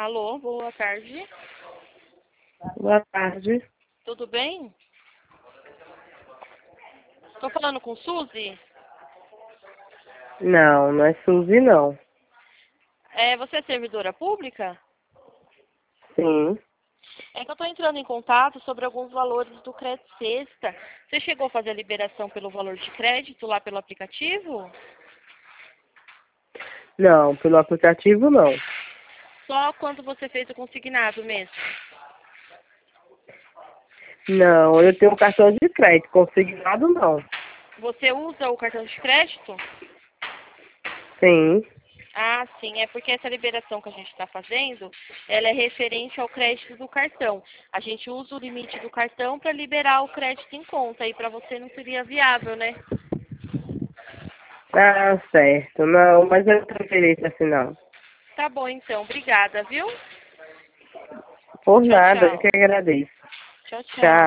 Alô, boa tarde. Boa tarde. Tudo bem? Estou falando com Suzy? Não, não é Suzy, não. Você é servidora pública? Sim. É que eu estou entrando em contato sobre alguns valores do crédito sexta. Você chegou a fazer a liberação pelo valor de crédito lá pelo aplicativo? Não, pelo aplicativo não. Só quando você fez o consignado mesmo? Não, eu tenho um cartão de crédito, consignado não. Você usa o cartão de crédito? Sim. Ah, sim, é porque essa liberação que a gente está fazendo, ela é referente ao crédito do cartão. A gente usa o limite do cartão para liberar o crédito em conta, e para você não seria viável, né? Ah, certo. Não, mas eu não tenho interesse assim não. Tá bom, então. Obrigada, viu? Por Tchau, nada, eu tchau. que agradeço. Tchau, tchau. Tchau.